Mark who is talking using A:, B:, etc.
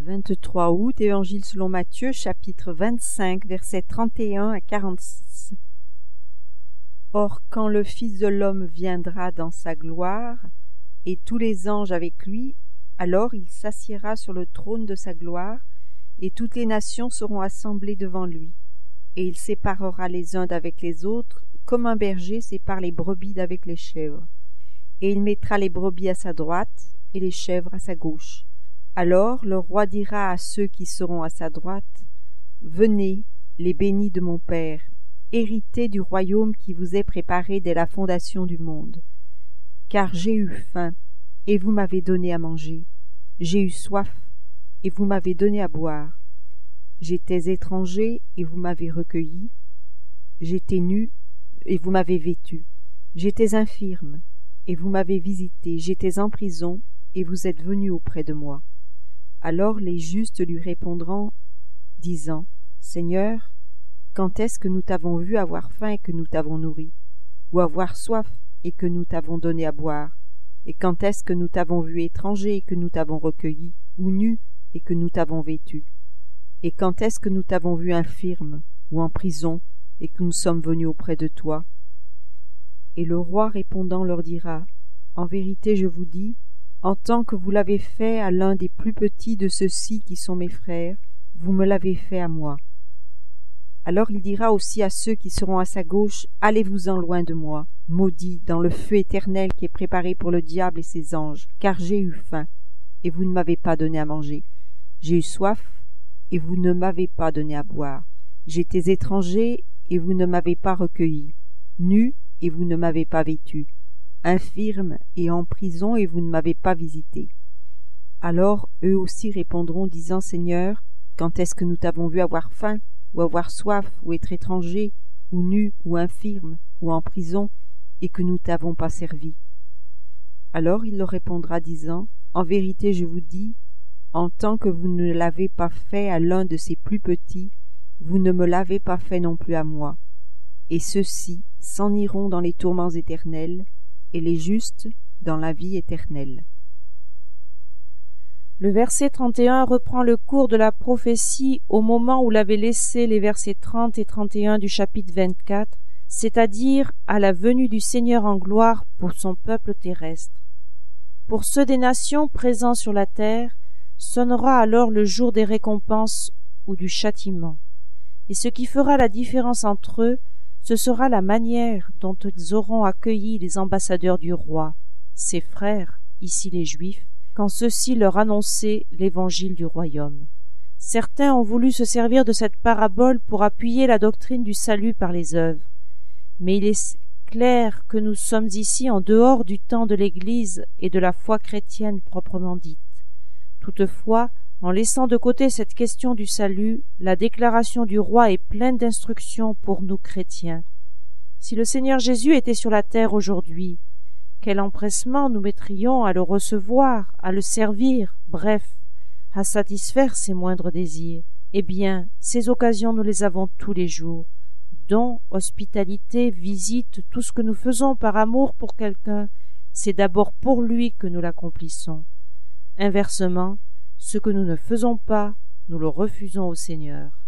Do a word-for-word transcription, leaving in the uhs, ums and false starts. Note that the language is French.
A: vingt-trois août, Évangile selon Matthieu, chapitre vingt-cinq, versets trente et un à quarante-six. Or, quand le Fils de l'homme viendra dans sa gloire, et tous les anges avec lui, alors il s'assiera sur le trône de sa gloire, et toutes les nations seront assemblées devant lui. Et il séparera les uns d'avec les autres, comme un berger sépare les brebis d'avec les chèvres. Et il mettra les brebis à sa droite, et les chèvres à sa gauche. Alors le roi dira à ceux qui seront à sa droite, « Venez, les bénis de mon Père, héritez du royaume qui vous est préparé dès la fondation du monde. Car j'ai eu faim, et vous m'avez donné à manger. J'ai eu soif, et vous m'avez donné à boire. J'étais étranger, et vous m'avez recueilli. J'étais nu, et vous m'avez vêtu. J'étais infirme, et vous m'avez visité. J'étais en prison, et vous êtes venus auprès de moi. » Alors les justes lui répondront, disant, « Seigneur, quand est-ce que nous t'avons vu avoir faim et que nous t'avons nourri, ou avoir soif et que nous t'avons donné à boire? Et quand est-ce que nous t'avons vu étranger et que nous t'avons recueilli, ou nu et que nous t'avons vêtu? Et quand est-ce que nous t'avons vu infirme ou en prison et que nous sommes venus auprès de toi? » Et le roi répondant leur dira, « En vérité je vous dis, en tant que vous l'avez fait à l'un des plus petits de ceux-ci qui sont mes frères, vous me l'avez fait à moi. » Alors il dira aussi à ceux qui seront à sa gauche, « Allez-vous-en loin de moi, maudits, dans le feu éternel qui est préparé pour le diable et ses anges, car j'ai eu faim, et vous ne m'avez pas donné à manger. J'ai eu soif, et vous ne m'avez pas donné à boire. J'étais étranger, et vous ne m'avez pas recueilli, nu, et vous ne m'avez pas vêtu, infirme et en prison, et vous ne m'avez pas visité. » Alors eux aussi répondront, disant, « Seigneur, quand est-ce que nous t'avons vu avoir faim, ou avoir soif, ou être étranger, ou nu, ou infirme, ou en prison, et que nous t'avons pas servi? » Alors il leur répondra, disant, « En vérité je vous dis, en tant que vous ne l'avez pas fait à l'un de ces plus petits, vous ne me l'avez pas fait non plus à moi. Et ceux-ci s'en iront dans les tourments éternels, et les justes dans la vie éternelle. »
B: Le verset trente et un reprend le cours de la prophétie au moment où l'avaient laissé les versets trente et trente et un du chapitre vingt-quatre, c'est-à-dire à la venue du Seigneur en gloire pour son peuple terrestre. Pour ceux des nations présents sur la terre, sonnera alors le jour des récompenses ou du châtiment. Et ce qui fera la différence entre eux, ce sera la manière dont ils auront accueilli les ambassadeurs du roi, ses frères, ici les Juifs, quand ceux-ci leur annonçaient l'évangile du royaume. Certains ont voulu se servir de cette parabole pour appuyer la doctrine du salut par les œuvres, mais il est clair que nous sommes ici en dehors du temps de l'Église et de la foi chrétienne proprement dite. Toutefois, en laissant de côté cette question du salut, la déclaration du roi est pleine d'instructions pour nous chrétiens. Si le Seigneur Jésus était sur la terre aujourd'hui, quel empressement nous mettrions à le recevoir, à le servir, bref, à satisfaire ses moindres désirs. Eh bien, ces occasions nous les avons tous les jours. Dons, hospitalité, visite, tout ce que nous faisons par amour pour quelqu'un, c'est d'abord pour lui que nous l'accomplissons. Inversement, ce que nous ne faisons pas, nous le refusons au Seigneur.